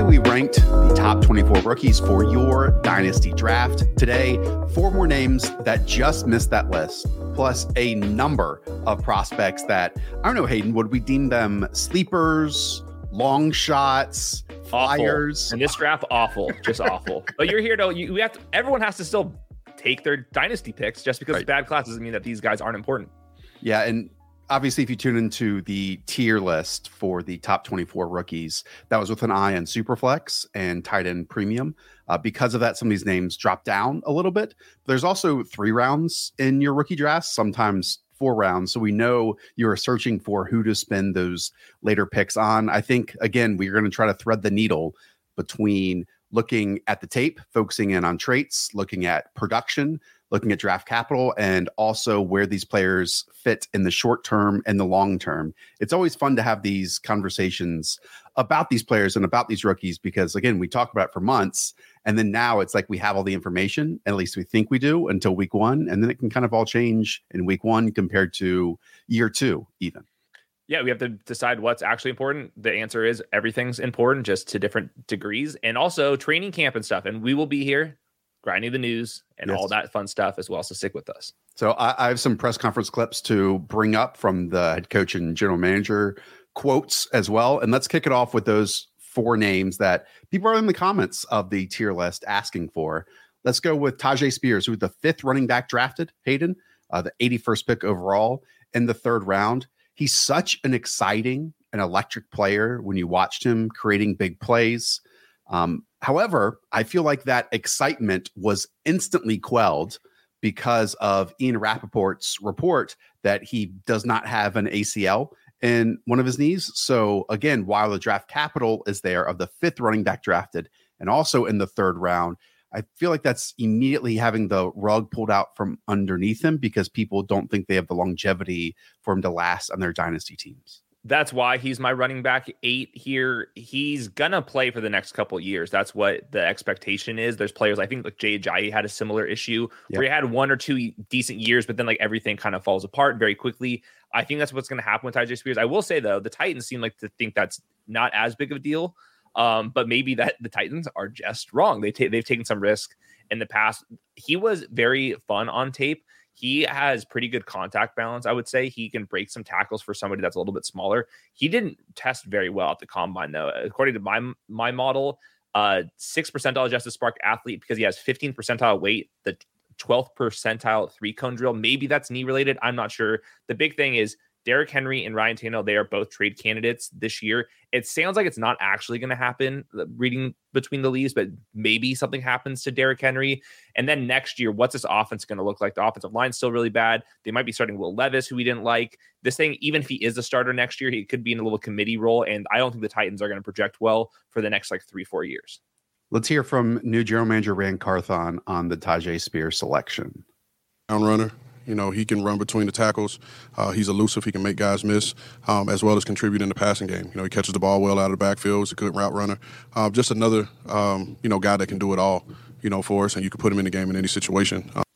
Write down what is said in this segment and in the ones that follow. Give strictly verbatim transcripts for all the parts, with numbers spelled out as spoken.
we ranked the top twenty-four rookies for your Dynasty draft. Today, four more names that just missed that list, plus a number of prospects that, I don't know, Hayden, would we deem them sleepers, long shots, flyers? And this draft, awful, just awful. But you're here to, you we have to, everyone has to still take their Dynasty picks. Just because Right. it's bad class doesn't mean that these guys aren't important. Yeah, and obviously, if you tune into the tier list for the top twenty-four rookies, that was with an eye on Superflex and tight end premium. Uh, because of that, some of these names drop down a little bit. There's also three rounds in your rookie drafts, sometimes four rounds. So we know you're searching for who to spend those later picks on. I think, again, we're going to try to thread the needle between looking at the tape, focusing in on traits, looking at production, looking at draft capital, and also where these players fit in the short term and the long term. It's always fun to have these conversations about these players and about these rookies because, again, we talk about it for months, and then now it's like we have all the information, at least we think we do, until week one, and then it can kind of all change in week one compared to year two even. Yeah, we have to decide what's actually important. The answer is everything's important, just to different degrees, and also training camp and stuff. And we will be here grinding the news and Yes. all that fun stuff as well. So stick with us. So I, I have some press conference clips to bring up from the head coach and general manager quotes as well. And let's kick it off with those four names that people are in the comments of the tier list asking for. Let's go with Tyjae Spears, who's the fifth running back drafted, Hayden, uh, the eighty-first pick overall in the third round. He's such an exciting and electric player when you watched him creating big plays. Um, however, I feel like that excitement was instantly quelled because of Ian Rappaport's report that he does not have an A C L in one of his knees. So again, while the draft capital is there of the fifth running back drafted and also in the third round, I feel like that's immediately having the rug pulled out from underneath him because people don't think they have the longevity for him to last on their dynasty teams. That's why he's my running back eight here. He's gonna play for the next couple of years. That's what the expectation is. There's players, I think like Jay Ajayi had a similar issue Yep. where he had one or two decent years, but then like everything kind of falls apart very quickly. I think that's what's going to happen with Tyjae Spears. I will say though, the Titans seem like to think that's not as big of a deal. Um, but maybe that the Titans are just wrong. They ta- they've taken some risk in the past. He was very fun on tape. He has pretty good contact balance. I would say he can break some tackles for somebody that's a little bit smaller. He didn't test very well at the combine though. According to my, my model, uh, six percentile adjusted spark athlete because he has fifteen percentile weight, the twelfth percentile three cone drill. Maybe that's knee related. I'm not sure. The big thing is Derrick Henry and Ryan Tannehill, they are both trade candidates this year. It sounds like it's not actually going to happen, reading between the leaves, but maybe something happens to Derrick Henry. And then next year, what's this offense going to look like? The offensive line's still really bad. They might be starting Will Levis, who we didn't like. This thing, even if he is a starter next year, he could be in a little committee role. And I don't think the Titans are going to project well for the next like three, four years. Let's hear from new general manager Rand Carthon on the Tyjae Spears selection. Down runner. You know, he can run between the tackles. Uh, he's elusive. He can make guys miss, um, as well as contribute in the passing game. You know, he catches the ball well out of the backfield. He's a good route runner. Uh, just another, um, you know, guy that can do it all, you know, for us, and you can put him in the game in any situation. Um,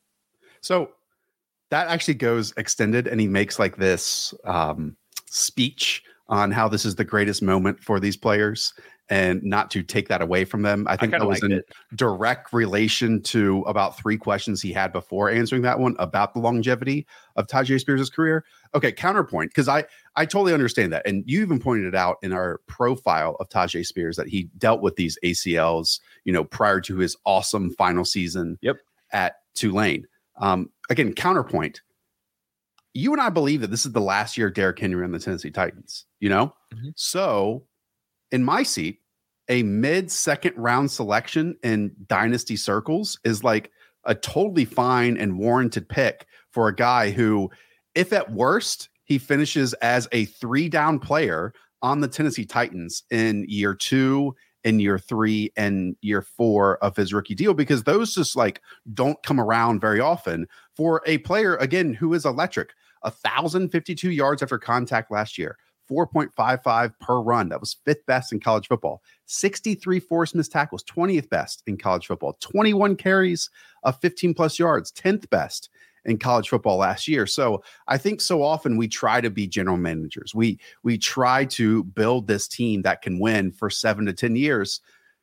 so that actually goes extended, and he makes like this um, speech on how this is the greatest moment for these players and not to take that away from them. I think I that was in it. direct relation to about three questions he had before answering that one about the longevity of Tyjae Spears' career. Okay, counterpoint, because I, I totally understand that. And you even pointed it out in our profile of Tyjae Spears that he dealt with these A C Ls, you know, prior to his awesome final season Yep. at Tulane. Um, again, counterpoint. You and I believe that this is the last year of Derrick Henry on the Tennessee Titans, you know? Mm-hmm. So in my seat, a mid second round selection in dynasty circles is like a totally fine and warranted pick for a guy who, if at worst, he finishes as a three down player on the Tennessee Titans in year two, in year three, and year four of his rookie deal, because those just like don't come around very often for a player, again, who is electric. one thousand fifty-two yards after contact last year, four point five five per run. That was fifth best in college football. sixty-three forced missed tackles, twentieth best in college football. twenty-one carries of fifteen plus yards, tenth best in college football last year. So I think so often we try to be general managers. We we try to build this team that can win for seven to ten years.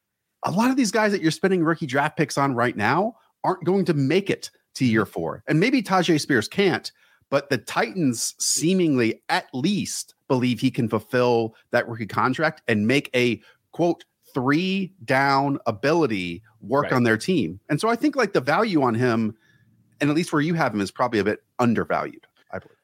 A lot of these guys that you're spending rookie draft picks on right now aren't going to make it to year four. And maybe Tyjae Spears can't, but the Titans seemingly at least believe he can fulfill that rookie contract and make a, quote, three down ability work right on their team. And so I think like the value on him, and at least where you have him, is probably a bit undervalued, I believe.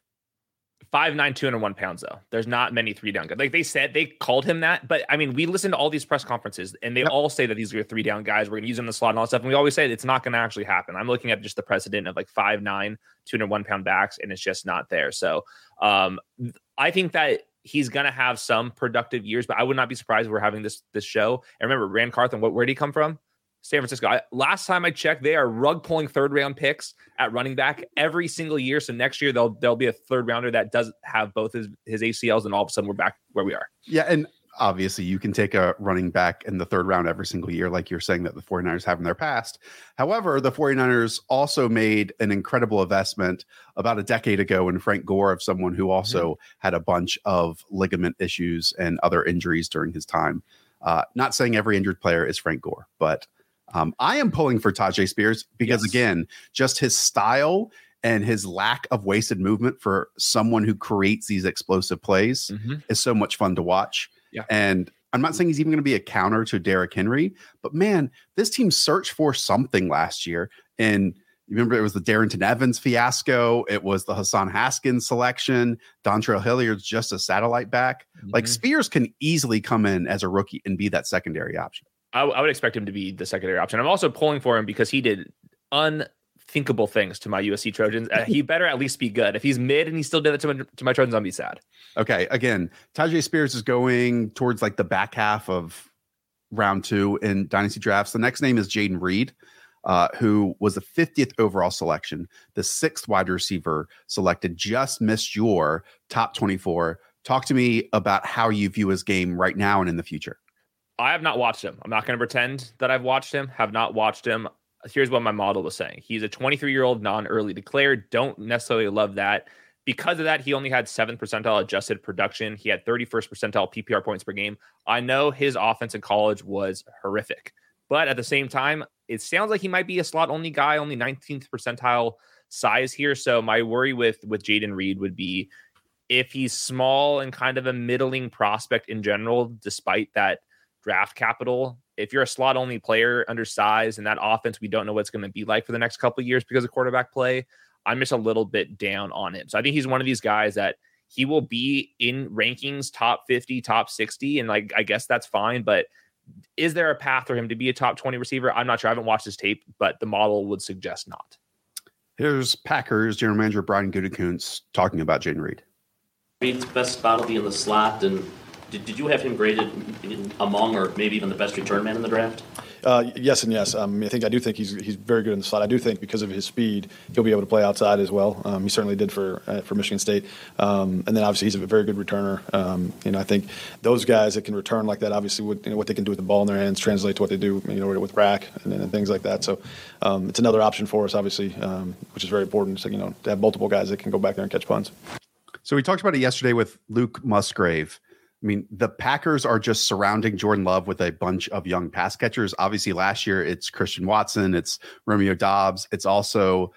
five nine, two hundred one pounds, though. There's not many three down guys. Like they said, they called him that. But I mean, we listened to all these press conferences and they yep. all say that these are three down guys. We're going to use them in the slot and all that stuff. And we always say it's not going to actually happen. I'm looking at just the precedent of like five nine, two hundred one pound backs, and it's just not there. So um, I think that he's going to have some productive years, but I would not be surprised if we're having this this show. And remember, Rand Carthon, what, where did he come from? San Francisco. I, last time I checked, they are rug pulling third round picks at running back every single year. So next year there'll there'll be a third rounder that does have both his, his A C Ls, and all of a sudden we're back where we are. Yeah, and obviously you can take a running back in the third round every single year, like you're saying that the 49ers have in their past. However, the 49ers also made an incredible investment about a decade ago in Frank Gore, of someone who also mm-hmm. had a bunch of ligament issues and other injuries during his time. Uh, not saying every injured player is Frank Gore, but Um, I am pulling for Tyjae Spears because, yes. again, just his style and his lack of wasted movement for someone who creates these explosive plays mm-hmm. is so much fun to watch. Yeah. And I'm not saying he's even going to be a counter to Derrick Henry, but man, this team searched for something last year. And you remember it was the Darrington Evans fiasco. It was the Hassan Haskins selection. Dontrell Hilliard's just a satellite back. Mm-hmm. Like Spears can easily come in as a rookie and be that secondary option. I, I would expect him to be the secondary option. I'm also pulling for him because he did unthinkable things to my U S C Trojans. Uh, he better at least be good. If he's mid and he still did it to my, to my Trojans, I'll be sad. Okay. Again, Tyjae Spears is going towards like the back half of round two in dynasty drafts. The next name is Jayden Reed, uh, who was the fiftieth overall selection, the sixth wide receiver selected, just missed your top twenty-four. Talk to me about how you view his game right now and in the future. I have not watched him. I'm not going to pretend that I've watched him. Have not watched him. Here's what my model was saying. He's a twenty-three-year-old non-early declared. Don't necessarily love that. Because of that, he only had seventh percentile adjusted production. He had thirty-first percentile P P R points per game. I know his offense in college was horrific. But at the same time, it sounds like he might be a slot-only guy, only nineteenth percentile size here. So my worry with, with Jayden Reed would be if he's small and kind of a middling prospect in general, despite that draft capital. If you're a slot only player, undersized, and that offense, we don't know what's going to be like for the next couple of years because of quarterback play, I'm just a little bit down on him. So I think he's one of these guys that he will be in rankings, top fifty, top sixty. And like, I guess that's fine, but is there a path for him to be a top twenty receiver? I'm not sure. I haven't watched his tape, but the model would suggest not. Here's Packers general manager Brian Gutekunst talking about Jayden Reed. Reed's best spot will be in the slot, and Did, did you have him graded among or maybe even the best return man in the draft? Uh, yes and yes. Um, I think I do think he's he's very good in the slot. I do think because of his speed, he'll be able to play outside as well. Um, he certainly did for uh, for Michigan State. Um, and then obviously he's a very good returner. Um, you know, I think those guys that can return like that, obviously, would, you know, what they can do with the ball in their hands translate to what they do, you know, with rack and, and things like that. So um, it's another option for us, obviously, um, which is very important. So, you know, to have multiple guys that can go back there and catch punts. So we talked about it yesterday with Luke Musgrave. I mean, the Packers are just surrounding Jordan Love with a bunch of young pass catchers. Obviously, last year it's Christian Watson, it's Romeo Doubs, it's also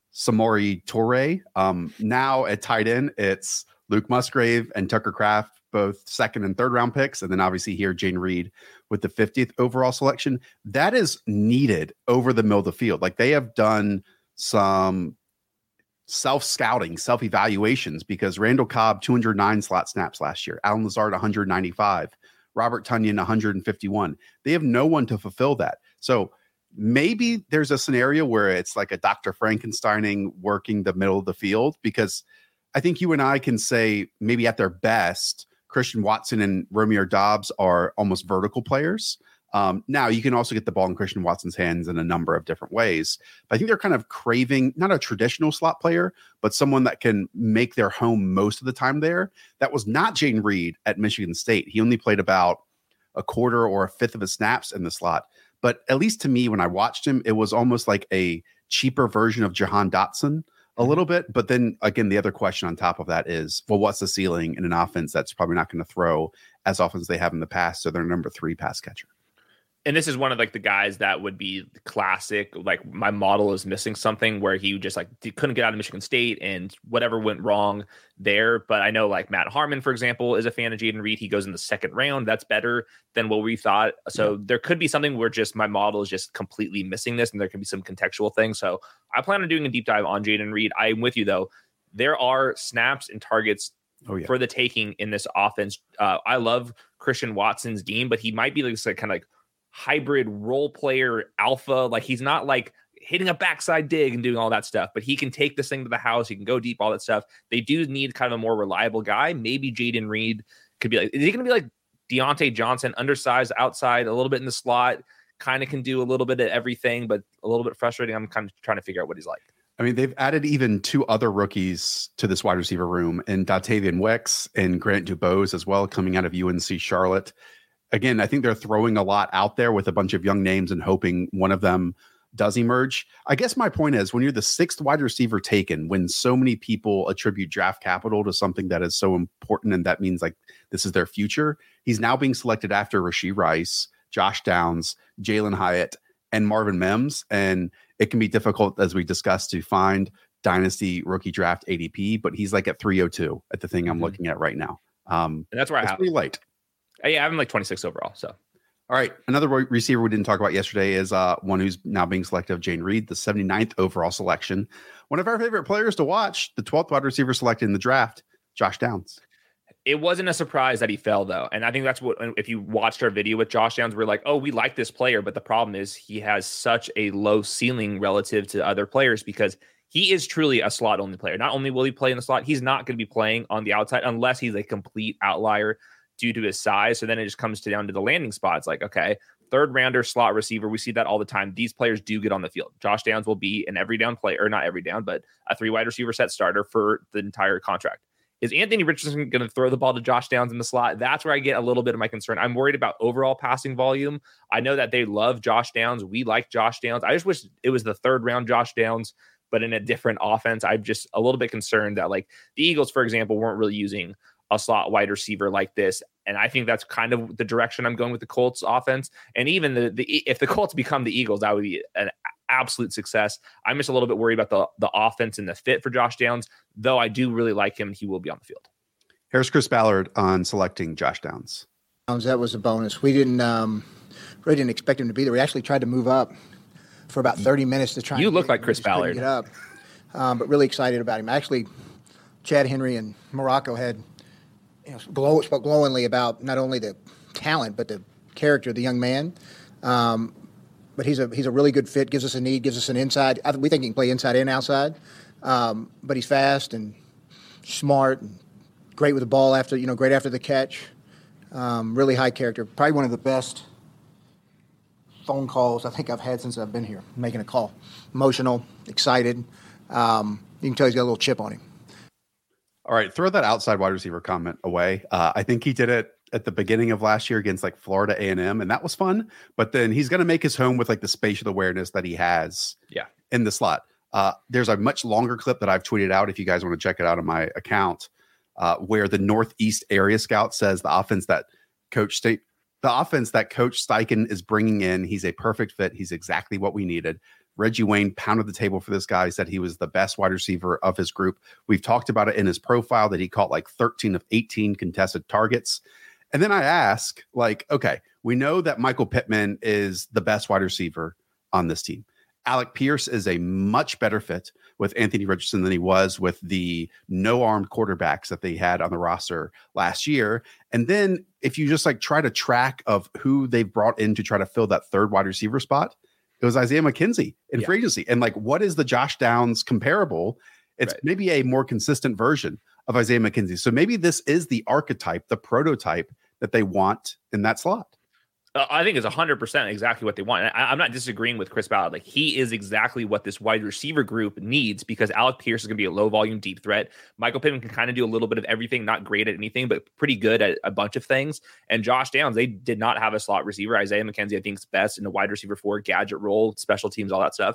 Samori Toure. Um, now at tight end, it's Luke Musgrave and Tucker Kraft, both second and third round picks. And then obviously here, Jayden Reed with the fiftieth overall selection. That is needed over the middle of the field. Like they have done some self-scouting, self-evaluations, because Randall Cobb, two hundred nine slot snaps last year. Allen Lazard, one hundred ninety-five. Robert Tonyan, one hundred fifty-one. They have no one to fulfill that. So maybe there's a scenario where it's like a Doctor Frankensteining working the middle of the field, because I think you and I can say maybe at their best, Christian Watson and Romeo Doubs are almost vertical players. Um, now you can also get the ball in Christian Watson's hands in a number of different ways, but I think they're kind of craving not a traditional slot player, but someone that can make their home most of the time there. That was not Jayden Reed at Michigan State. He only played about a quarter or a fifth of his snaps in the slot. But at least to me, when I watched him, it was almost like a cheaper version of Jahan Dotson. a little bit. But then again, the other question on top of that is, well, what's the ceiling in an offense that's probably not going to throw as often as they have in the past? So they're number three pass catcher. And this is one of like the guys that would be classic. Like my model is missing something where he just like couldn't get out of Michigan State and whatever went wrong there. But I know like Matt Harmon, for example, is a fan of Jayden Reed. He goes in the second round. That's better than what we thought. So yeah. There could be something where just my model is just completely missing this, and there could be some contextual things. So I plan on doing a deep dive on Jayden Reed. I'm with you though. There are snaps and targets oh, yeah. for the taking in this offense. Uh, I love Christian Watson's game, but he might be like kind of like hybrid role player alpha. Like he's not like hitting a backside dig and doing all that stuff, but he can take this thing to the house. He can go deep, all that stuff. They do need kind of a more reliable guy. Maybe Jayden Reed could be like, is he going to be like Deontay Johnson, undersized outside, a little bit in the slot, kind of can do a little bit of everything, but a little bit frustrating. I'm kind of trying to figure out what he's like. I mean, they've added even two other rookies to this wide receiver room, and Dotavian Wicks and Grant Dubose as well, coming out of U N C Charlotte. Again, I think they're throwing a lot out there with a bunch of young names and hoping one of them does emerge. I guess my point is, when you're the sixth wide receiver taken, when so many people attribute draft capital to something that is so important, and that means like this is their future, he's now being selected after Rashee Rice, Josh Downs, Jalen Hyatt, and Marvin Mims. And it can be difficult, as we discussed, to find dynasty rookie draft A D P, but he's like at three oh two at the thing mm-hmm. I'm looking at right now. Um, and that's where I have pretty late. Yeah, I'm like twenty-six overall. So, all right. Another receiver we didn't talk about yesterday is uh, one who's now being selected of Jayden Reed, the seventy-ninth overall selection. One of our favorite players to watch, the twelfth wide receiver selected in the draft, Josh Downs. It wasn't a surprise that he fell, though. And I think that's what, if you watched our video with Josh Downs, we're like, oh, we like this player. But the problem is he has such a low ceiling relative to other players because he is truly a slot only player. Not only will he play in the slot, he's not going to be playing on the outside unless he's a complete outlier due to his size. So then it just comes to down to the landing spots. Like, okay, third rounder slot receiver. We see that all the time. These players do get on the field. Josh Downs will be an every down player, or not every down, but a three wide receiver set starter for the entire contract. Is Anthony Richardson going to throw the ball to Josh Downs in the slot? That's where I get a little bit of my concern. I'm worried about overall passing volume. I know that they love Josh Downs. We like Josh Downs. I just wish it was the third round Josh Downs, but in a different offense. I'm just a little bit concerned that like the Eagles, for example, weren't really using a slot wide receiver like this. And I think that's kind of the direction I'm going with the Colts offense. And even the, the if the Colts become the Eagles, that would be an absolute success. I'm just a little bit worried about the, the offense and the fit for Josh Downs, though I do really like him. He will be on the field. Here's Chris Ballard on selecting Josh Downs. That was a bonus. We didn't um, really didn't expect him to be there. We actually tried to move up for about thirty minutes to try. You and look get, like Chris Ballard. Get up, um, but really excited about him. Actually, Chad Henry and Morocco had you know, glow, spoke glowingly about not only the talent but the character of the young man. Um, but he's a he's a really good fit. Gives us a need. Gives us an inside. I th- we think he can play inside and outside. Um, but he's fast and smart and great with the ball after you know great after the catch. Um, really high character. Probably one of the best phone calls I think I've had since I've been here, making a call. Emotional, excited. Um, you can tell he's got a little chip on him. All right, throw that outside wide receiver comment away. Uh, I think he did it at the beginning of last year against like Florida A and M, and that was fun. But then he's going to make his home with like the spatial awareness that he has yeah. in the slot. Uh, there's a much longer clip that I've tweeted out if you guys want to check it out on my account. Uh, where the Northeast area scout says the offense that Coach State, the offense that Coach Steichen is bringing in, he's a perfect fit. He's exactly what we needed. Reggie Wayne pounded the table for this guy. He said he was the best wide receiver of his group. We've talked about it in his profile that he caught like thirteen of eighteen contested targets. And then I ask, like, okay, we know that Michael Pittman is the best wide receiver on this team. Alec Pierce is a much better fit with Anthony Richardson than he was with the no-armed quarterbacks that they had on the roster last year. And then if you just like try to track of who they've brought in to try to fill that third wide receiver spot, it was Isaiah McKenzie in yeah. free agency. And like, what is the Josh Downs comparable? It's right. maybe a more consistent version of Isaiah McKenzie. So maybe this is the archetype, the prototype that they want in that slot. Uh, I think it's one hundred percent exactly what they want. I, I'm not disagreeing with Chris Ballard. Like, he is exactly what this wide receiver group needs because Alec Pierce is going to be a low-volume deep threat. Michael Pittman can kind of do a little bit of everything, not great at anything, but pretty good at a bunch of things. And Josh Downs, they did not have a slot receiver. Isaiah McKenzie, I think, is best in the wide receiver four, gadget role, special teams, all that stuff.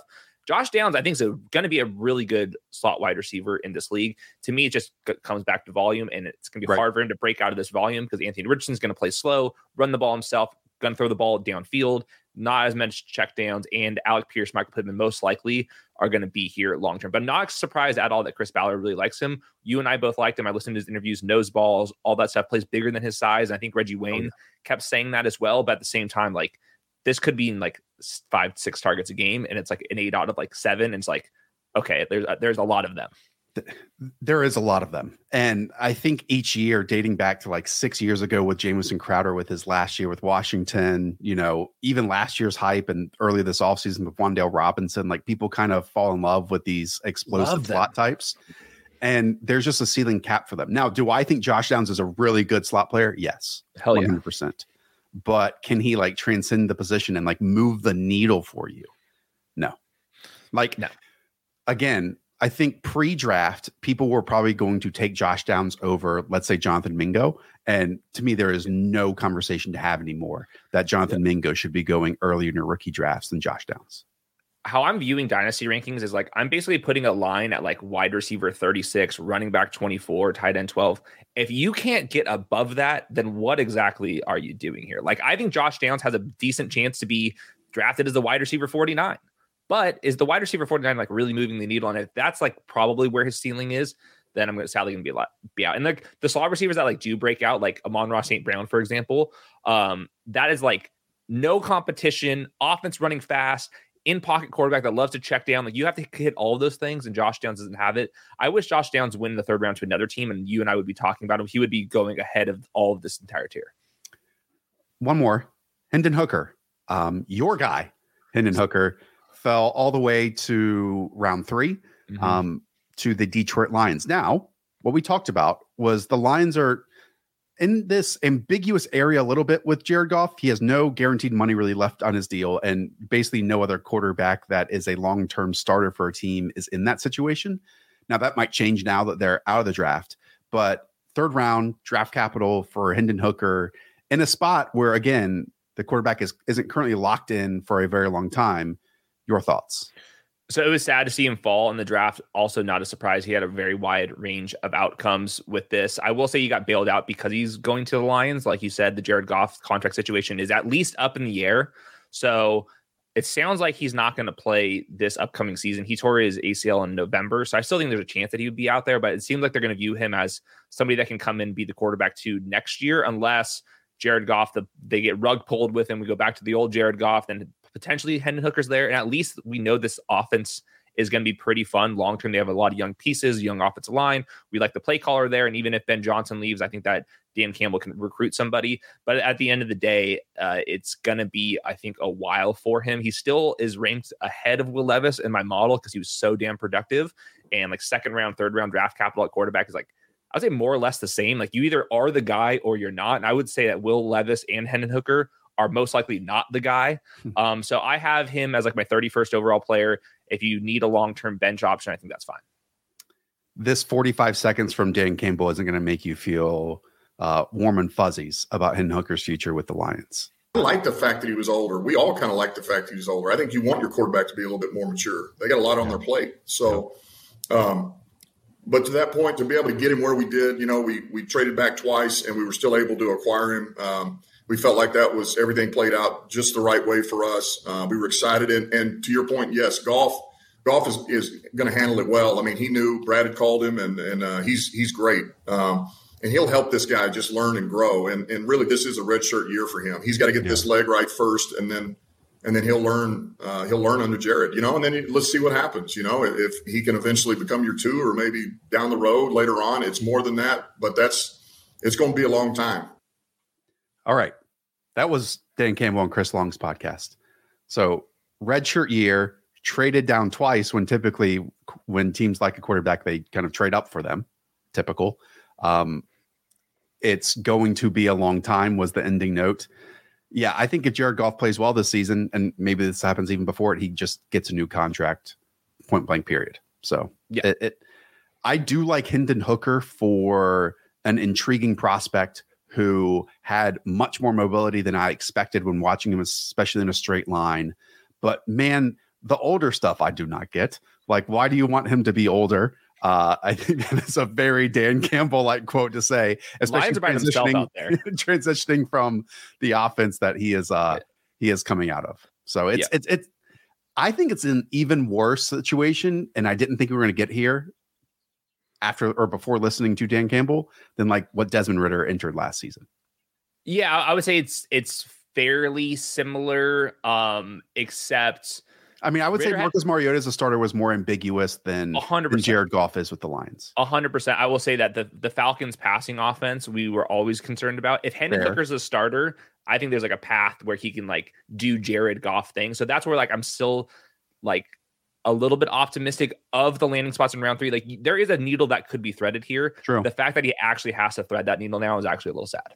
Josh Downs, I think, is going to be a really good slot wide receiver in this league. To me, it just c- comes back to volume, and it's going to be Right. hard for him to break out of this volume because Anthony Richardson's going to play slow, run the ball himself, going to throw the ball downfield, not as much check downs, and Alec Pierce, Michael Pittman most likely are going to be here long term. But not surprised at all that Chris Ballard really likes him. You and I both liked him. I listened to his interviews, nose balls, all that stuff, plays bigger than his size. And I think Reggie Wayne oh, yeah. kept saying that as well. But at the same time, like, this could be in like five, six targets a game, and it's like an eight out of like seven. And it's like, okay, there's there's a lot of them. There is a lot of them. And I think each year, dating back to like six years ago with Jamison Crowder, with his last year with Washington, you know, even last year's hype and early this offseason with Wan'Dale Robinson, like people kind of fall in love with these explosive slot types. And there's just a ceiling cap for them. Now, do I think Josh Downs is a really good slot player? Yes. Hell yeah. one hundred percent. But can he like transcend the position and like move the needle for you? No. Like, no. Again, I think pre-draft, people were probably going to take Josh Downs over, let's say, Jonathan Mingo. And to me, there is no conversation to have anymore that Jonathan yeah. Mingo should be going earlier in your rookie drafts than Josh Downs. How I'm viewing dynasty rankings is like, I'm basically putting a line at like wide receiver thirty-six, running back twenty-four, tight end twelve. If you can't get above that, then what exactly are you doing here? Like, I think Josh Downs has a decent chance to be drafted as the wide receiver forty-nine. But is the wide receiver forty-nine like really moving the needle? And if that's like probably where his ceiling is, then I'm going to sadly going to be a lot be out. And like the slot receivers that like do break out, like Amon-Ra Saint Brown, for example, um, that is like no competition, offense running fast, in pocket quarterback that loves to check down. Like, you have to hit all of those things, and Josh Downs doesn't have it. I wish Josh Downs win the third round to another team, and you and I would be talking about him. He would be going ahead of all of this entire tier. One more, Hendon Hooker, um, your guy, Hendon Hooker. Fell all the way to round three, mm-hmm. um, to the Detroit Lions. Now, what we talked about was the Lions are in this ambiguous area a little bit with Jared Goff. He has no guaranteed money really left on his deal, and basically no other quarterback that is a long-term starter for a team is in that situation. Now, that might change now that they're out of the draft, but third round draft capital for Hendon Hooker in a spot where, again, the quarterback is, isn't currently locked in for a very long time. Your thoughts? So it was sad to see him fall in the draft. Also, not a surprise. He had a very wide range of outcomes with this. I will say he got bailed out because he's going to the Lions. Like you said, the Jared Goff contract situation is at least up in the air. So it sounds like he's not going to play this upcoming season. He tore his A C L in November. So I still think there's a chance that he would be out there, but it seems like they're going to view him as somebody that can come in and be the quarterback to next year, unless Jared Goff, the, they get rug pulled with him. We go back to the old Jared Goff, then potentially Hendon Hooker's there. And at least we know this offense is going to be pretty fun. Long-term, they have a lot of young pieces, young offensive line. We like the play caller there. And even if Ben Johnson leaves, I think that Dan Campbell can recruit somebody. But at the end of the day, uh, it's going to be, I think, a while for him. He still is ranked ahead of Will Levis in my model because he was so damn productive. And like second round, third round draft capital at quarterback is like, I would say more or less the same. Like, you either are the guy or you're not. And I would say that Will Levis and Hendon Hooker are most likely not the guy. Um, so I have him as like my thirty-first overall player. If you need a long-term bench option, I think that's fine. This forty-five seconds from Dan Campbell isn't going to make you feel uh, warm and fuzzies about Hendon Hooker's future with the Lions. I like the fact that he was older. We all kind of like the fact that he's older. I think you want your quarterback to be a little bit more mature. They got a lot on their plate. So, um, but to that point, to be able to get him where we did, you know, we we traded back twice and we were still able to acquire him. Um, we felt like that was everything played out just the right way for us. Uh, we were excited. And, and to your point, yes, Goff, Goff is, is going to handle it well. I mean, he knew Brad had called him, and, and uh, he's he's great. Um, and he'll help this guy just learn and grow. And and really, this is a redshirt year for him. He's got to get yeah. this leg right first, and then and then he'll learn uh, he'll learn under Jared, you know. And then he, let's see what happens, you know. If he can eventually become your two, or maybe down the road later on, it's more than that. But that's it's going to be a long time. All right, that was Dan Campbell and Chris Long's podcast. So redshirt year, traded down twice when typically when teams like a quarterback, they kind of trade up for them. Typical. Um, it's going to be a long time was the ending note. Yeah, I think if Jared Goff plays well this season, and maybe this happens even before it, he just gets a new contract, point blank period. So yeah, it, it I do like Hendon Hooker for an intriguing prospect who had much more mobility than I expected when watching him, especially in a straight line. But man, The older stuff I do not get. Like, why do you want him to be older? Uh, I think that's a very Dan Campbell like quote to say, especially transitioning, out there. transitioning from the offense that he is uh, he is coming out of. So it's yeah. it's it's. I think it's an even worse situation, and I didn't think we were going to get here after or before listening to Dan Campbell than like what Desmond Ridder entered last season. Yeah, I would say it's it's fairly similar, um, except. I mean, I would Ridder say Marcus had, Mariota as a starter was more ambiguous than, one hundred percent. Than Jared Goff is with the Lions. one hundred percent. I will say that the, the Falcons passing offense, we were always concerned about. If Hendon Hooker's a starter, I think there's like a path where he can like do Jared Goff things. So that's where like I'm still like a little bit optimistic of the landing spots in round three. Like there is a needle that could be threaded here. True. The fact that he actually has to thread that needle now is actually a little sad.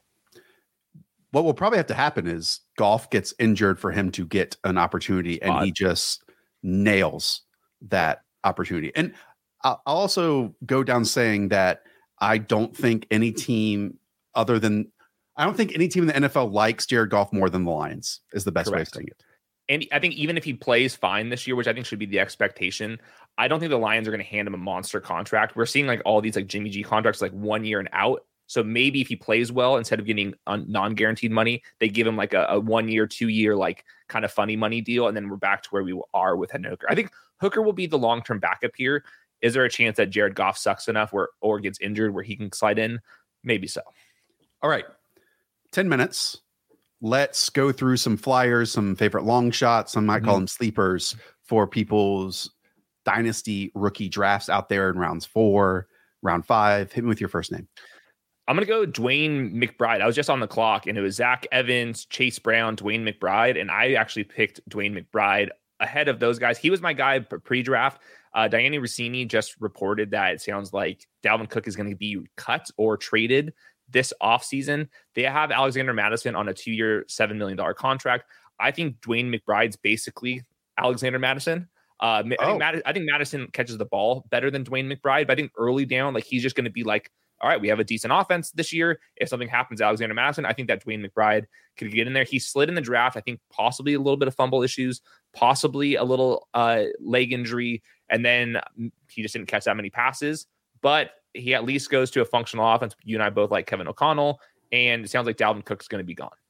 What will probably have to happen is Goff gets injured for him to get an opportunity, and uh, he just nails that opportunity. And I'll also go down saying that I don't think any team other than I don't think any team in the N F L likes Jared Goff more than the Lions is the best Correct. way of saying it. And I think even if he plays fine this year, which I think should be the expectation, I don't think the Lions are going to hand him a monster contract. We're seeing like all these like Jimmy G contracts, like one year and out. So maybe if he plays well, instead of getting un- non-guaranteed money, they give him like a, a one year, two year, like kind of funny money deal. And then we're back to where we are with Hendon Hooker. I think Hooker will be the long-term backup here. Is there a chance that Jared Goff sucks enough where or gets injured where he can slide in? Maybe so. All right. ten minutes. Let's go through some flyers, some favorite long shots. Some might mm-hmm. call them sleepers for people's dynasty rookie drafts out there in rounds four, round five. Hit me with your first name. I'm going to go DeWayne McBride. I was just on the clock, and it was Zach Evans, Chase Brown, DeWayne McBride, and I actually picked DeWayne McBride ahead of those guys. He was my guy pre-draft. Uh, Dianna Russini just reported that it sounds like Dalvin Cook is going to be cut or traded this offseason. They have Alexander Mattison on a two-year, seven million dollars contract. I think DeWayne McBride's basically Alexander Mattison. Uh, I, oh. think Matt, I think Mattison catches the ball better than DeWayne McBride, but I think early down, like he's just going to be like, all right, we have a decent offense this year. If something happens to Alexander Mattison, I think that DeWayne McBride could get in there. He slid in the draft. I think possibly a little bit of fumble issues, possibly a little uh, leg injury, and then he just didn't catch that many passes. But he at least goes to a functional offense. You and I both like Kevin O'Connell, and it sounds like Dalvin Cook's going to be gone.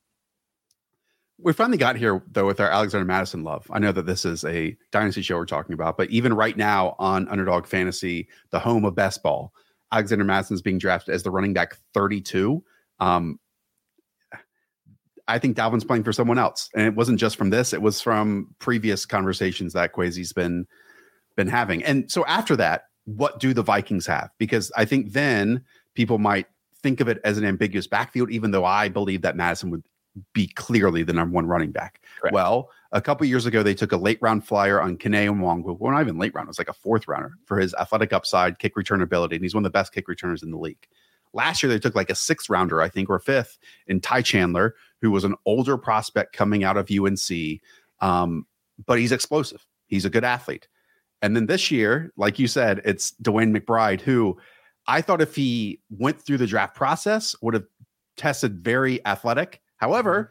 We finally got here, though, with our Alexander Mattison love. I know that this is a dynasty show we're talking about, but even right now on Underdog Fantasy, the home of best ball, Alexander Mattison is being drafted as the running back thirty-two. Um, I think Dalvin's playing for someone else. And it wasn't just from this. It was from previous conversations that Kwesi's been, been having. And so after that, what do the Vikings have? Because I think then people might think of it as an ambiguous backfield, even though I believe that Mattison would be clearly the number one running back. Correct. Well, a couple years ago, they took a late round flyer on Kene Nwangwu. Well, not even late round. It was like a fourth rounder for his athletic upside, kick return ability. And he's one of the best kick returners in the league. Last year, they took like a sixth rounder, I think, or fifth in Ty Chandler, who was an older prospect coming out of U N C. Um, but he's explosive. He's a good athlete. And then this year, like you said, it's DeWayne McBride, who I thought if he went through the draft process would have tested very athletic. However,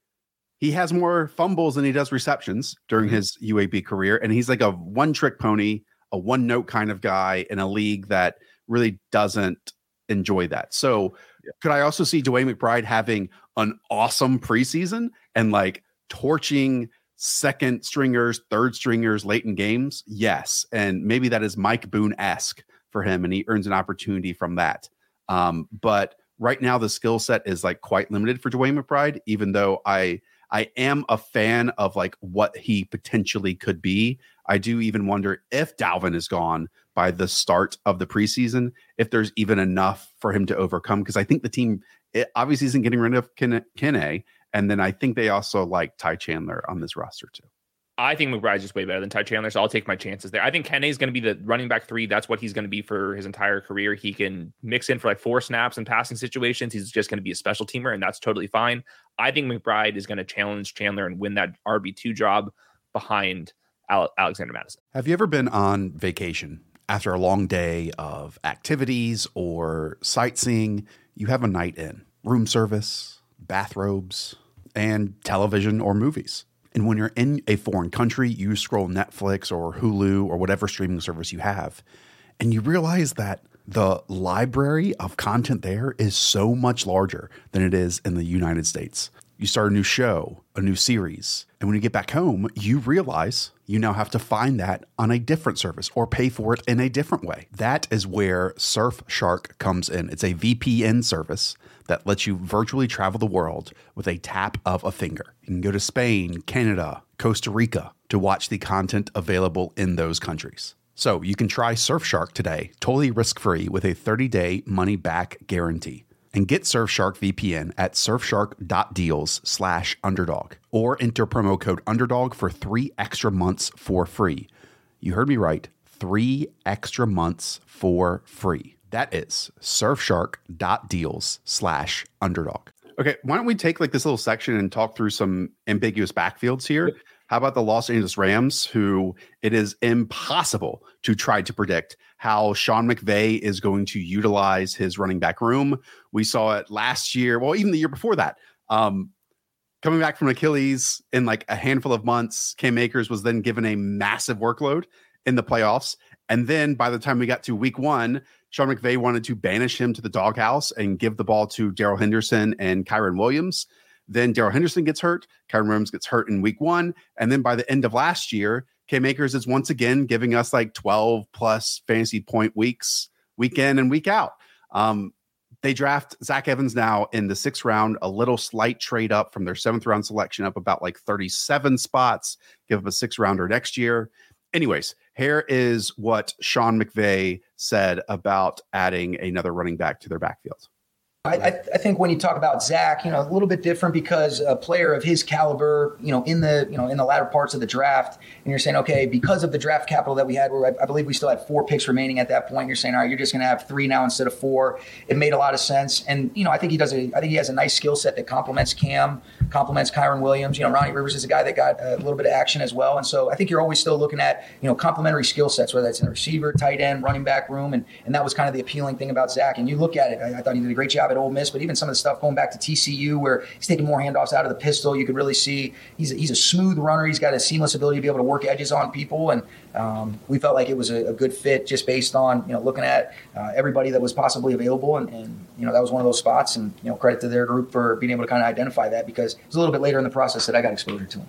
he has more fumbles than he does receptions during his U A B career. And he's like a one-trick pony, a one-note kind of guy in a league that really doesn't enjoy that. So yeah. Could I also see DeWayne McBride having an awesome preseason and like torching second stringers, third stringers late in games? Yes. And maybe that is Mike Boone-esque for him, and he earns an opportunity from that. Um, but right now, the skill set is like quite limited for DeWayne McBride, even though I I am a fan of like what he potentially could be. I do even wonder if Dalvin is gone by the start of the preseason, if there's even enough for him to overcome. Because I think the team it obviously isn't getting rid of Kene, Kene, and then I think they also like Ty Chandler on this roster too. I think McBride's just way better than Ty Chandler, so I'll take my chances there. I think Kene is going to be the running back three. That's what he's going to be for his entire career. He can mix in for like four snaps in passing situations. He's just going to be a special teamer, and that's totally fine. I think McBride is going to challenge Chandler and win that R B two job behind Ale- Alexander Mattison. Have you ever been on vacation after a long day of activities or sightseeing? You have a night in, room service, bathrobes, and television or movies. And when you're in a foreign country, you scroll Netflix or Hulu or whatever streaming service you have, and you realize that the library of content there is so much larger than it is in the United States. You start a new show, a new series, and when you get back home, you realize you now have to find that on a different service or pay for it in a different way. That is where Surfshark comes in. It's a V P N service that lets you virtually travel the world with a tap of a finger. You can go to Spain, Canada, Costa Rica to watch the content available in those countries. So you can try Surfshark today, totally risk-free with a thirty-day money-back guarantee. And get Surfshark V P N at surfshark.deals slash underdog or enter promo code underdog for three extra months for free. You heard me right. Three extra months for free. That is surfshark.deals slash underdog. Okay, why don't we take like this little section and talk through some ambiguous backfields here? Yep. How about the Los Angeles Rams, who it is impossible to try to predict how Sean McVay is going to utilize his running back room. We saw it last year, well, even the year before that. Um, coming back from Achilles in like a handful of months, Cam Akers was then given a massive workload in the playoffs. And then by the time we got to week one, Sean McVay wanted to banish him to the doghouse and give the ball to Darrell Henderson and Kyren Williams. Then Darrell Henderson gets hurt. Kyren Williams gets hurt in week one. And then by the end of last year, Cam Akers is once again giving us like twelve plus fantasy point weeks, week in and week out. Um, they draft Zach Evans now in the sixth round, a little slight trade up from their seventh round selection up about like thirty-seven spots, give up a six rounder next year. Anyways, here is what Sean McVay said about adding another running back to their backfield. I, I think when you talk about Zach, you know, a little bit different because a player of his caliber, you know, in the, you know, in the latter parts of the draft, and you're saying, okay, because of the draft capital that we had, where I, I believe we still had four picks remaining at that point, you're saying, all right, you're just going to have three now instead of four. It made a lot of sense. And, you know, I think he does a, I think he has a nice skill set that complements Cam, complements Kyren Williams. You know, Ronnie Rivers is a guy that got a little bit of action as well. And so I think you're always still looking at, you know, complementary skill sets, whether that's in the receiver, tight end, running back room. And, and that was kind of the appealing thing about Zach. And you look at it, I, I thought he did a great job at Ole Miss, but even some of the stuff going back to T C U where he's taking more handoffs out of the pistol, you could really see he's a, he's a smooth runner. He's got a seamless ability to be able to work edges on people. And um, we felt like it was a, a good fit just based on, you know, looking at uh, everybody that was possibly available. And, and, you know, that was one of those spots. And, you know, credit to their group for being able to kind of identify that because it was a little bit later in the process that I got exposure to him.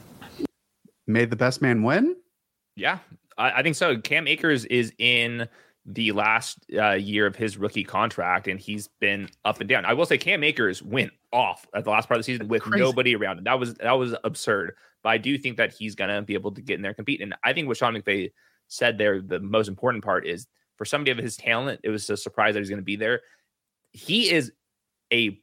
Made the best man win? Yeah, I, I think so. Cam Akers is in the last uh, year of his rookie contract, and he's been up and down. I will say Cam Akers went off at the last part of the season with Crazy. nobody around him. That was that was absurd. But I do think that he's going to be able to get in there and compete. And I think what Sean McVay said there, the most important part is for somebody of his talent, it was a surprise that he's going to be there. He is a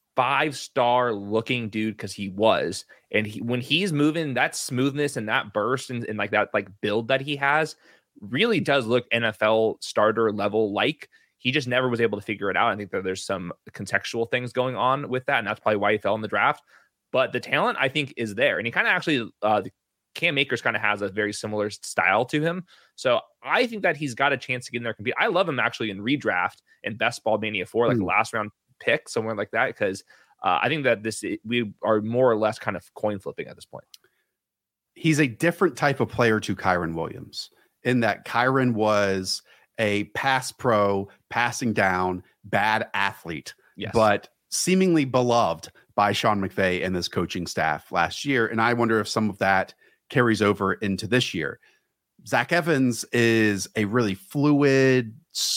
five-star looking dude because he was. And he, when he's moving, that smoothness and that burst and, and like that like build that he has really does look N F L starter level like. He just never was able to figure it out. I think that there's some contextual things going on with that, and that's probably why he fell in the draft. But the talent, I think, is there. And he kind of actually, uh, Cam Akers kind of has a very similar style to him. So I think that he's got a chance to get in there and compete. I love him actually in redraft and Best Ball Mania four, like mm. a last round pick, somewhere like that, because uh, I think that this we are more or less kind of coin flipping at this point. He's a different type of player to Kyren Williams, in that Kyren was a pass pro, passing down, bad athlete, yes. but seemingly beloved by Sean McVay and this coaching staff last year. And I wonder if some of that carries over into this year. Zach Evans is a really fluid,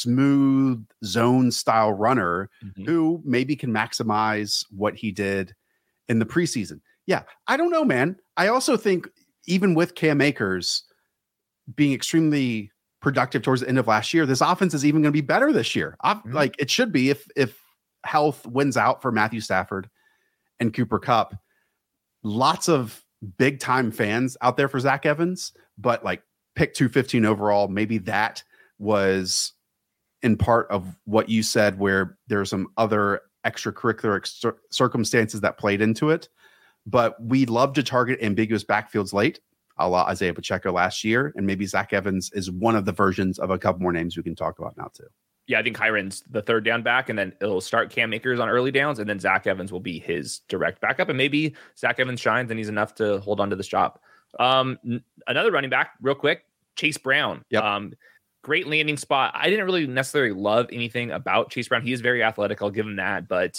smooth zone style runner mm-hmm. who maybe can maximize what he did in the preseason. Yeah, I don't know, man. I also think even with Cam Akers being extremely productive towards the end of last year, this offense is even going to be better this year. Mm-hmm. Like it should be if if health wins out for Matthew Stafford and Cooper Kupp. Lots of big time fans out there for Zach Evans, but like pick two fifteen overall, maybe that was in part of what you said, where there's some other extracurricular ex- circumstances that played into it. But we love to target ambiguous backfields late, a la Isaiah Pacheco last year, and maybe Zach Evans is one of the versions of a couple more names we can talk about now too. Yeah, I think Kyron's the third down back, and then it'll start Cam Akers on early downs, and then Zach Evans will be his direct backup. And maybe Zach Evans shines and he's enough to hold on to this job. Um, n- another running back, real quick, Chase Brown. Yep. Um, great landing spot. I didn't really necessarily love anything about Chase Brown. He is very athletic. I'll give him that, but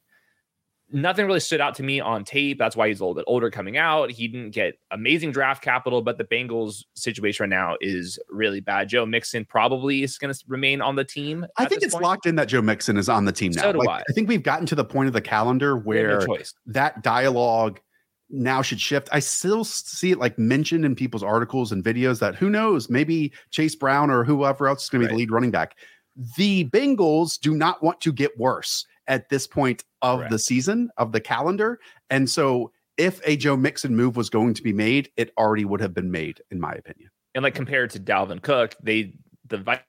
nothing really stood out to me on tape. That's why he's a little bit older coming out. He didn't get amazing draft capital, but the Bengals situation right now is really bad. Joe Mixon probably is going to remain on the team. I think it's point. locked in that Joe Mixon is on the team now. So do like, I. I think we've gotten to the point of the calendar where no choice. that dialogue now should shift. I still see it like mentioned in people's articles and videos that who knows, maybe Chase Brown or whoever else is going to be Right. the lead running back. The Bengals do not want to get worse at this point of Correct. the season, of the calendar. And so if a Joe Mixon move was going to be made, it already would have been made, in my opinion. And like compared to Dalvin Cook, they the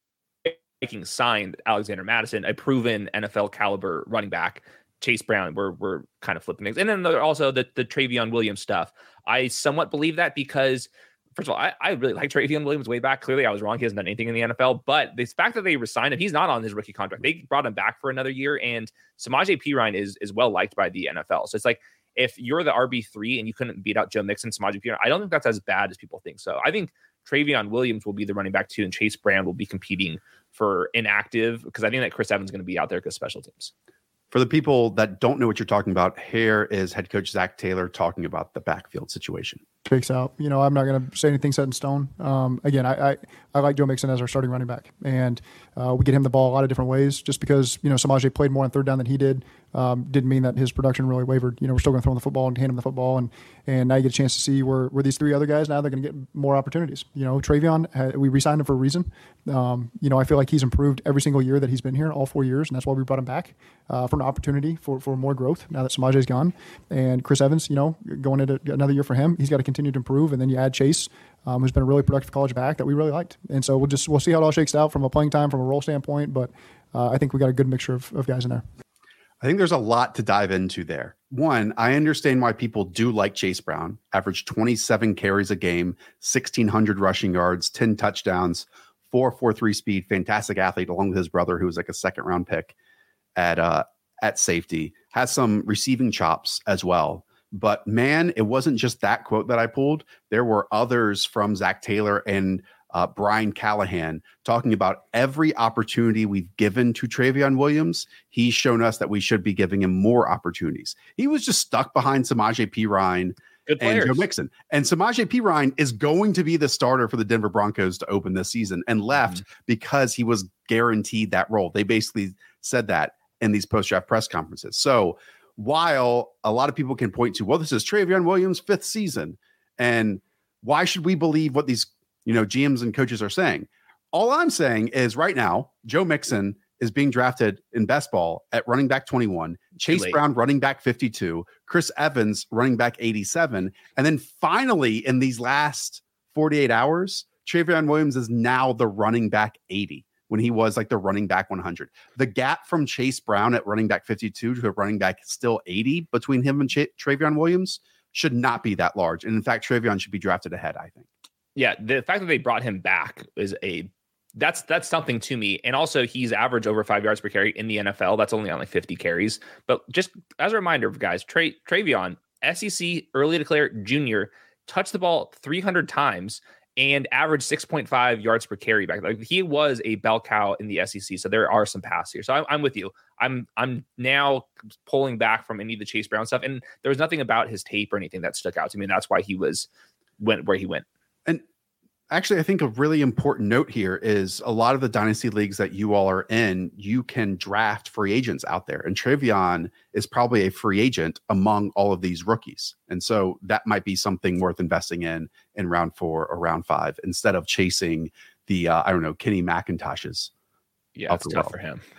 Vikings signed Alexander Mattison, a proven N F L caliber running back. Chase Brown, we're we're kind of flipping things. And then there also the the Travion Williams stuff. I somewhat believe that because first of all, I, I really like Travion Williams way back. Clearly, I was wrong. He hasn't done anything in the N F L. But the fact that they resigned him, he's not on his rookie contract. They brought him back for another year. And Samaje Perine is is well liked by the N F L. So it's like if you're the R B three and you couldn't beat out Joe Mixon, Samaje Perine, I don't think that's as bad as people think. So I think Travion Williams will be the running back too, and Chase Brown will be competing for inactive because I think that Chris Evans is going to be out there because special teams. For the people that don't know what you're talking about, here is head coach Zach Taylor talking about the backfield situation. Shakes out. You know, I'm not going to say anything set in stone. Um, again, I, I I like Joe Mixon as our starting running back, and uh, we get him the ball a lot of different ways. Just because you know Samaje played more on third down than he did, um, didn't mean that his production really wavered. You know, we're still going to throw him the football and hand him the football, and and now you get a chance to see where where these three other guys now they're going to get more opportunities. You know, Travion, uh, we re-signed him for a reason. Um, you know, I feel like he's improved every single year that he's been here, all four years, and that's why we brought him back uh, for an opportunity for for more growth. Now that Samaje's gone, and Chris Evans, you know, going into another year for him, he's got to continue to improve, and then you add Chase, um, who's been a really productive college back that we really liked. And so we'll just we'll see how it all shakes out from a playing time, from a role standpoint. But uh, I think we got a good mixture of, of guys in there. I think there's a lot to dive into there. One, I understand why people do like Chase Brown. Averaged twenty-seven carries a game, sixteen hundred rushing yards, ten touchdowns, four four three speed, fantastic athlete, along with his brother, who was like a second round pick at uh, at safety. Has some receiving chops as well. But man, it wasn't just that quote that I pulled. There were others from Zach Taylor and uh, Brian Callahan talking about every opportunity we've given to Travion Williams. He's shown us that we should be giving him more opportunities. He was just stuck behind Samaje Perine and Joe Mixon. And Samaje Perine is going to be the starter for the Denver Broncos to open this season and left mm-hmm. because he was guaranteed that role. They basically said that in these post-draft press conferences. So while a lot of people can point to, well, this is Travion Williams' fifth season, and why should we believe what these, you know, G Ms and coaches are saying? All I'm saying is right now, Joe Mixon is being drafted in best ball at running back twenty-one, Chase Brown running back fifty-two, Chris Evans running back eighty-seven, and then finally in these last forty-eight hours, Travion Williams is now the running back eighty. When he was like the running back one hundred. The gap from Chase Brown at running back fifty-two to a running back still eighty between him and Ch- Travion Williams should not be that large. And in fact, Travion should be drafted ahead, I think. Yeah, the fact that they brought him back is a that's that's something to me. And also he's averaged over five yards per carry in the N F L. That's only on like fifty carries. But just as a reminder, guys, Tra- Travion, S E C early declared junior, touched the ball three hundred times and averaged six point five yards per carry back. Like he was a bell cow in the S E C. So there are some paths here. So I'm, I'm with you. I'm I'm now pulling back from any of the Chase Brown stuff. And there was nothing about his tape or anything that stuck out to me. And that's why he was went where he went. And actually, I think a really important note here is a lot of the dynasty leagues that you all are in, you can draft free agents out there. And Travion is probably a free agent among all of these rookies. And so that might be something worth investing in in round four or round five instead of chasing the, uh, I don't know, Kenny McIntoshes. Yeah, it's tough for him.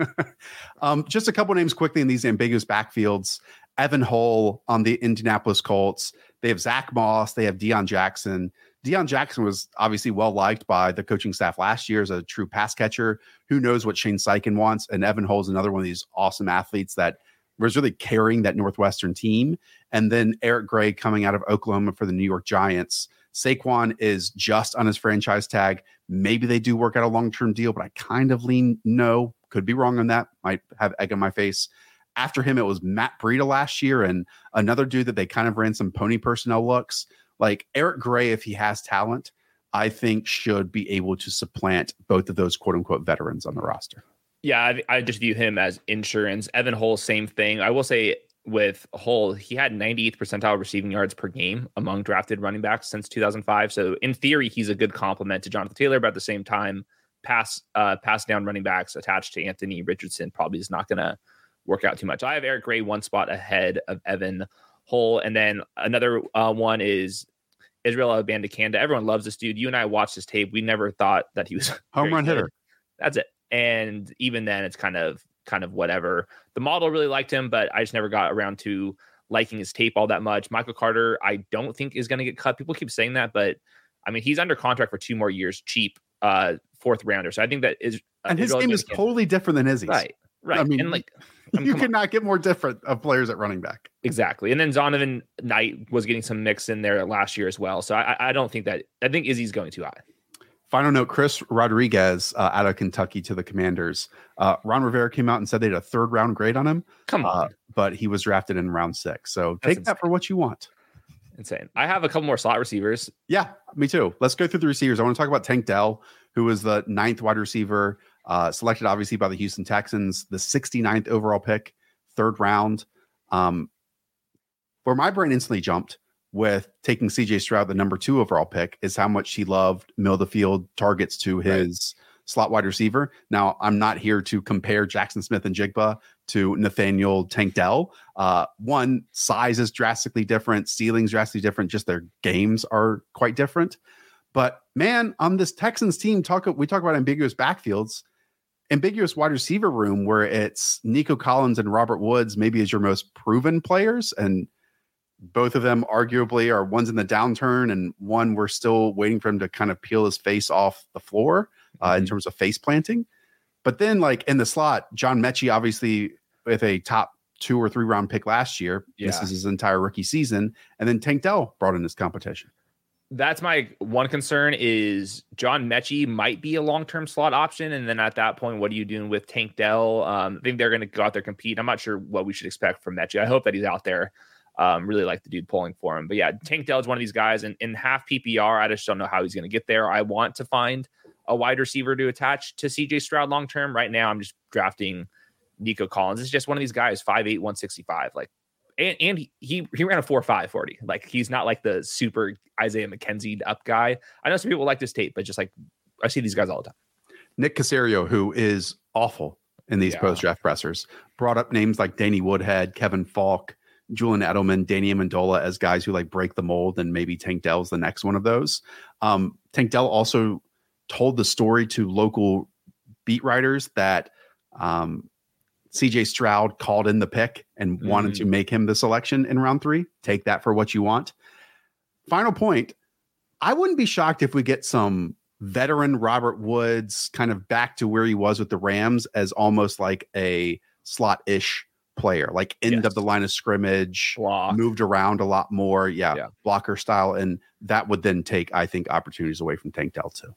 um, just a couple names quickly in these ambiguous backfields. Evan Hull on the Indianapolis Colts. They have Zach Moss. They have Deion Jackson. Deion Jackson was obviously well liked by the coaching staff last year as a true pass catcher. Who knows what Shane Steichen wants? And Evan Hull is another one of these awesome athletes that was really carrying that Northwestern team. And then Eric Gray coming out of Oklahoma for the New York Giants. Saquon is just on his franchise tag. Maybe they do work out a long-term deal, but I kind of lean no. Could be wrong on that. Might have egg on my face. After him, it was Matt Breida last year and another dude that they kind of ran some pony personnel looks. Like Eric Gray, if he has talent, I think should be able to supplant both of those quote-unquote veterans on the roster. Yeah, I, I just view him as insurance. Evan Hull, same thing. I will say with Hull, he had ninety-eighth percentile receiving yards per game among drafted running backs since two thousand five. So in theory, he's a good complement to Jonathan Taylor, but at the same time, pass uh, pass down running backs attached to Anthony Richardson probably is not going to work out too much. I have Eric Gray one spot ahead of Evan Hull. And then another uh, one is Israel Abandakanda. Everyone loves this dude. You and I watched his tape. We never thought that he was home run hitter. That's it. And even then, it's kind of kind of whatever. The model really liked him, but I just never got around to liking his tape all that much. Michael Carter, I don't think is going to get cut. People keep saying that, but I mean, he's under contract for two more years, cheap, uh, fourth rounder. So I think that is, uh, and his game is totally different than Izzy's. Right, right. I mean, and like I mean, you could not get more different of players at running back. Exactly. And then Zonovan Knight was getting some mix in there last year as well. So I, I don't think that, I think Izzy's going too high. Final note, Chris Rodriguez uh, out of Kentucky to the Commanders. Uh, Ron Rivera came out and said they had a third round grade on him. Come on. Uh, but he was drafted in round six. So That's take insane. that for what you want. Insane. I have a couple more slot receivers. Yeah, me too. Let's go through the receivers. I want to talk about Tank Dell, who was the ninth wide receiver, uh, selected obviously by the Houston Texans, the sixty-ninth overall pick, third round. Um, where my brain instantly jumped with taking C J Stroud, the number two overall pick, is how much he loved middle of the field targets to his right. slot wide receiver. Now, I'm not here to compare Jackson Smith and Jigba to Nathaniel Tank Dell. Uh, one, size is drastically different, ceiling's drastically different, just their games are quite different. But man, on this Texans team, talk we talk about ambiguous backfields, ambiguous wide receiver room where it's Nico Collins and Robert Woods maybe as your most proven players, and both of them arguably are one's in the downturn and one we're still waiting for him to kind of peel his face off the floor uh, mm-hmm. in terms of face planting. But then like in the slot, John Mechie, obviously with a top two or three round pick last year, yeah. this is his entire rookie season. And then Tank Dell brought in this competition. That's my one concern is John Mechie might be a long-term slot option. And then at that point, what are you doing with Tank Dell? Um, I think they're going to go out there compete. I'm not sure what we should expect from Mechie. I hope that he's out there. Um, really like the dude pulling for him. But yeah, Tank Dell is one of these guys, and in half P P R, I just don't know how he's going to get there. I want to find a wide receiver to attach to C J Stroud long term. Right now, I'm just drafting Nico Collins. It's just one of these guys, five eight, one sixty-five. Like, and, and he, he he ran a four five forty. Like, he's not like the super Isaiah McKenzie up guy. I know some people like this tape, but just like I see these guys all the time. Nick Caserio, who is awful in these yeah. post draft pressers, brought up names like Danny Woodhead, Kevin Falk, Julian Edelman, Danny Amendola as guys who like break the mold, and maybe Tank Dell's the next one of those. Um, Tank Dell also told the story to local beat writers that um, C J Stroud called in the pick and mm. wanted to make him the selection in round three. Take that for what you want. Final point. I wouldn't be shocked if we get some veteran Robert Woods kind of back to where he was with the Rams as almost like a slot-ish player, like end yes. of the line of scrimmage, Block. moved around a lot more. Yeah, yeah. blocker style. And that would then take, I think, opportunities away from Tank Dell too.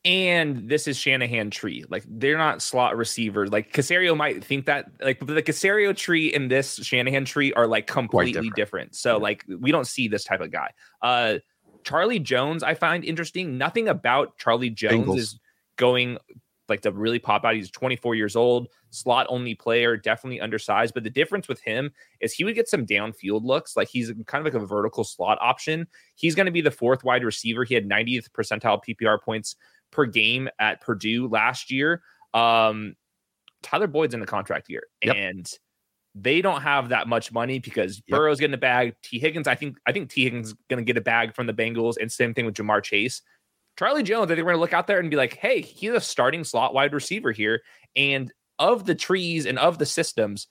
And this is Shanahan tree. Like, they're not slot receivers. Like, Caserio might think that, like, but the Caserio tree and this Shanahan tree are like completely different. different. So yeah. like, we don't see this type of guy. Uh, Charlie Jones, I find interesting. Nothing about Charlie Jones Bengals. is going like to really pop out. He's twenty-four years old, slot only player, definitely undersized. But the difference with him is he would get some downfield looks. Like, he's kind of like a vertical slot option. He's going to be the fourth wide receiver. He had ninetieth percentile P P R points per game at Purdue last year. Um, Tyler Boyd's in the contract year, yep. and they don't have that much money because yep. Burrow's getting a bag. T. Higgins, I think, I think T. Higgins is going to get a bag from the Bengals, and same thing with Jamar Chase. Charlie Jones, I think we're going to look out there and be like, hey, he's a starting slot wide receiver here. And of the trees and of the systems,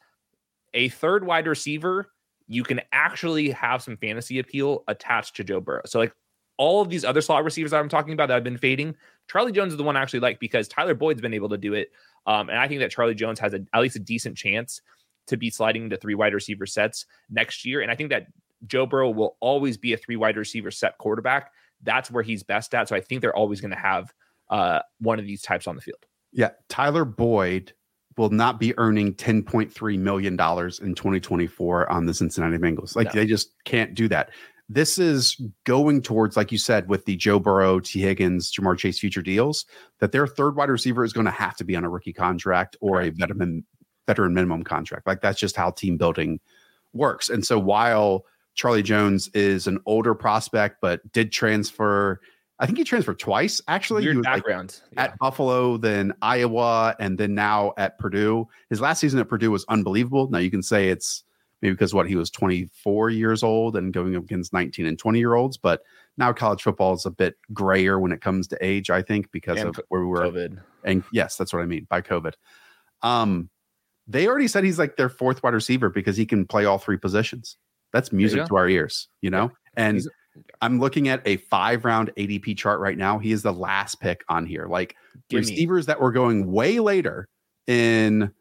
a third wide receiver, you can actually have some fantasy appeal attached to Joe Burrow. So like all of these other slot receivers that I'm talking about that have been fading, Charlie Jones is the one I actually like because Tyler Boyd's been able to do it. Um, and I think that Charlie Jones has a, at least a decent chance to be sliding into three wide receiver sets next year. And I think that Joe Burrow will always be a three wide receiver set quarterback. That's where he's best at. So I think they're always going to have uh, one of these types on the field. Yeah, Tyler Boyd will not be earning ten point three million dollars in twenty twenty-four on the Cincinnati Bengals. Like, no. They just can't do that. This is going towards, like you said, with the Joe Burrow, T. Higgins, Jamar Chase future deals, that their third wide receiver is going to have to be on a rookie contract or right. a veteran veteran minimum contract. Like, that's just how team building works. And so while Charlie Jones is an older prospect, but did transfer, I think he transferred twice, actually. Weird he was background. Like yeah. At Buffalo, then Iowa, and then now at Purdue. His last season at Purdue was unbelievable. Now, you can say it's maybe because what he was twenty-four years old and going up against nineteen and twenty year olds, but now college football is a bit grayer when it comes to age, I think, because and of where we were. COVID. And yes, that's what I mean by COVID. Um, they already said he's like their fourth wide receiver because he can play all three positions. That's music to our ears, you know? And he's, I'm looking at a five round A D P chart right now. He is the last pick on here. Like Give receivers me. that were going way later in,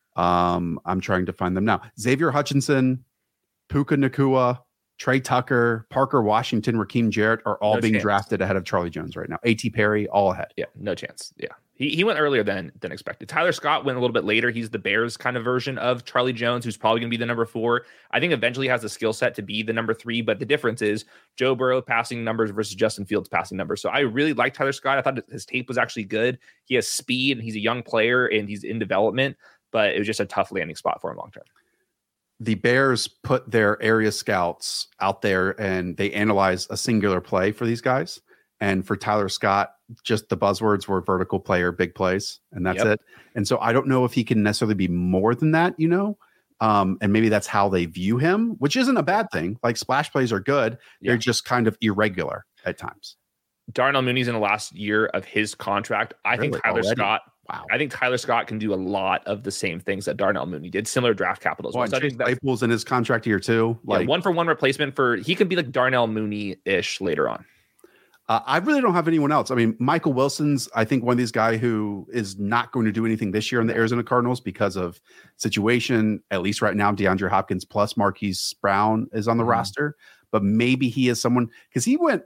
um, I'm trying to find them now. Xavier Hutchinson, Puka Nacua, Trey Tucker, Parker Washington, Raheem Jarrett are all no being chance. drafted ahead of Charlie Jones right now. A T Perry, all ahead. Yeah, no chance. Yeah. He he went earlier than than expected. Tyler Scott went a little bit later. He's the Bears kind of version of Charlie Jones, who's probably going to be the number four. I think eventually has the skill set to be the number three, but the difference is Joe Burrow passing numbers versus Justin Fields passing numbers. So I really like Tyler Scott. I thought his tape was actually good. He has speed and he's a young player and he's in development, but it was just a tough landing spot for him long term. The Bears put their area scouts out there and they analyze a singular play for these guys. And for Tyler Scott, just the buzzwords were vertical player, big plays, and that's yep. it. And so I don't know if he can necessarily be more than that, you know, um, and maybe that's how they view him, which isn't a bad thing. Like splash plays are good. Yeah. They're just kind of irregular at times. Darnell Mooney's in the last year of his contract. I really? think Tyler Already? Scott, wow. I think Tyler Scott can do a lot of the same things that Darnell Mooney did, similar draft capital as well. well so Chase Claypool's in his contract year too. Like yeah, one for one replacement for, he could be like Darnell Mooney-ish later on. Uh, I really don't have anyone else. I mean, Michael Wilson's, I think, one of these guys who is not going to do anything this year in the Arizona Cardinals because of situation. At least right now, DeAndre Hopkins plus Marquise Brown is on the mm-hmm. roster. But maybe he is someone, because he went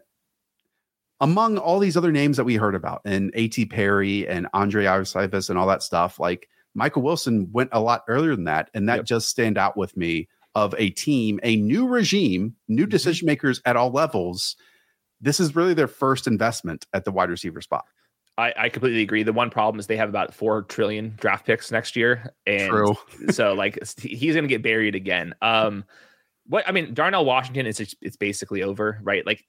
among all these other names that we heard about, and A T Perry and Andre Iosivas and all that stuff. Like Michael Wilson went a lot earlier than that. And that yep. just stand out with me of a team, a new regime, new mm-hmm. decision makers at all levels. This is really their first investment at the wide receiver spot. I, I completely agree. The one problem is they have about four trillion draft picks next year. And True. so like he's going to get buried again. Um, what, I mean, Darnell Washington is, it's basically over, right? Like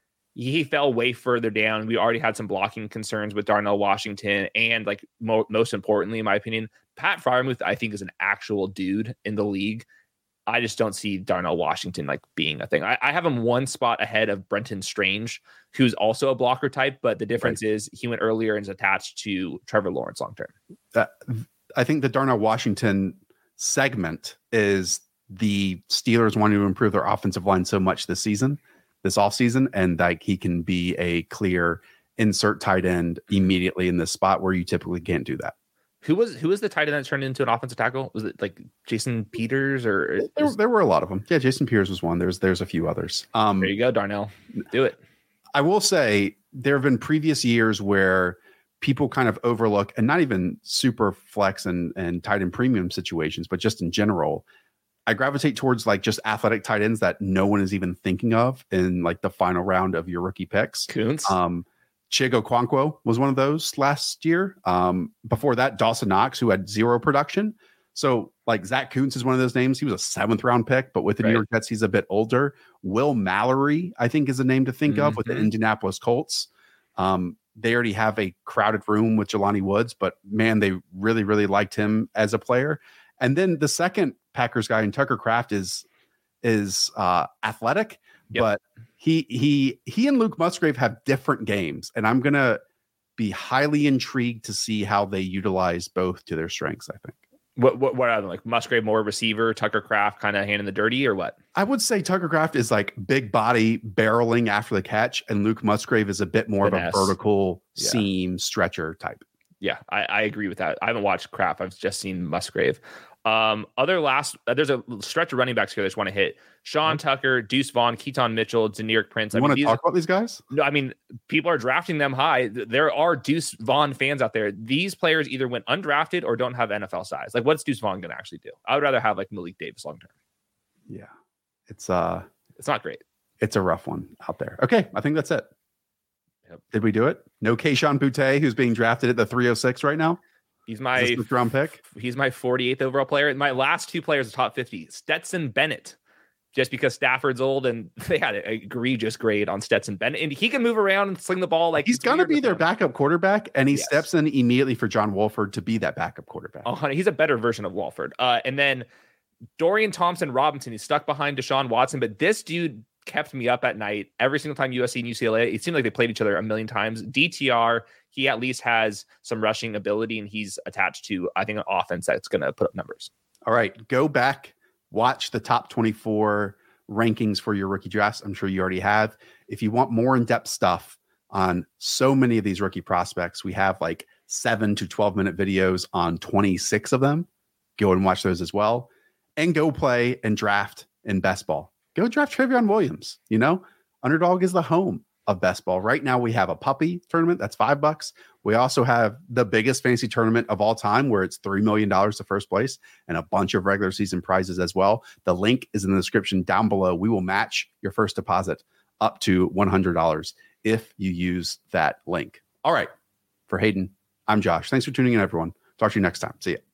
he fell way further down. We already had some blocking concerns with Darnell Washington. And like mo- most importantly, in my opinion, Pat Freiermuth, I think is an actual dude in the league. I just don't see Darnell Washington like being a thing. I, I have him one spot ahead of Brenton Strange, who's also a blocker type, but the difference right. is he went earlier and is attached to Trevor Lawrence long term. Uh, I think the Darnell Washington segment is the Steelers wanting to improve their offensive line so much this season, this offseason, and like he can be a clear insert tight end immediately in this spot where you typically can't do that. Who was who was the tight end that turned into an offensive tackle? Was it like Jason Peters or there, there were a lot of them? Yeah, Jason Peters was one. There's there's a few others. Um, there you go, Darnell. Do it. I will say there have been previous years where people kind of overlook, and not even super flex and and tight end premium situations, but just in general, I gravitate towards like just athletic tight ends that no one is even thinking of in like the final round of your rookie picks. Kuntz. Um, Chigo Okonkwo was one of those last year. Um, before that, Dawson Knox, who had zero production. So like Zach Kuntz is one of those names. He was a seventh round pick, but with the right. New York Jets, he's a bit older. Will Mallory, I think, is a name to think mm-hmm. of with the Indianapolis Colts. Um, they already have a crowded room with Jelani Woods, but man, they really, really liked him as a player. And then the second Packers guy in Tucker Kraft is is uh, athletic, yep. but he he he and Luke Musgrave have different games, and I'm gonna be highly intrigued to see how they utilize both to their strengths. I think. What what what are they like? Musgrave more receiver, Tucker Kraft kind of hand in the dirty, or what? I would say Tucker Kraft is like big body barreling after the catch, and Luke Musgrave is a bit more Finesse. of a vertical yeah. seam stretcher type. Yeah, I, I agree with that. I haven't watched Kraft. I've just seen Musgrave. Um, other last, uh, there's a stretch of running backs here I just want to hit. Sean Tucker, Deuce Vaughn, Keaton Mitchell, Deneric Prince. You I want mean, to talk about these guys? No, I mean, people are drafting them high. There are Deuce Vaughn fans out there. These players either went undrafted or don't have N F L size. Like, what's Deuce Vaughn going to actually do? I would rather have like Malik Davis long term. Yeah, it's uh, it's not great. It's a rough one out there. Okay, I think that's it. Yep. Did we do it? No Kayshon Boutte, who's being drafted at the three oh six right now. He's my fifth round pick. He's my forty-eighth overall player. My last two players are top fifty. Stetson Bennett, just because Stafford's old and they had an egregious grade on Stetson Bennett, and he can move around and sling the ball like he's gonna be their him. backup quarterback, and he yes. steps in immediately for John Wolford to be that backup quarterback. Oh, honey, he's a better version of Wolford. Uh, and then Dorian Thompson Robinson, he's stuck behind Deshaun Watson, but this dude kept me up at night every single time U S C and U C L A. It seemed like they played each other a million times. D T R, he at least has some rushing ability, and he's attached to, I think, an offense that's going to put up numbers. All right, go back, watch the top twenty-four rankings for your rookie drafts. I'm sure you already have. If you want more in-depth stuff on so many of these rookie prospects, we have like seven to twelve minute videos on twenty-six of them. Go and watch those as well. And go play and draft in best ball. Go draft Travion Williams. You know, Underdog is the home of best ball. Right now we have a puppy tournament that's five bucks. We also have the biggest fantasy tournament of all time where it's three million dollars to first place and a bunch of regular season prizes as well. The link is in the description down below. We will match your first deposit up to one hundred dollars if you use that link. All right. For Hayden, I'm Josh. Thanks for tuning in, everyone. Talk to you next time. See ya.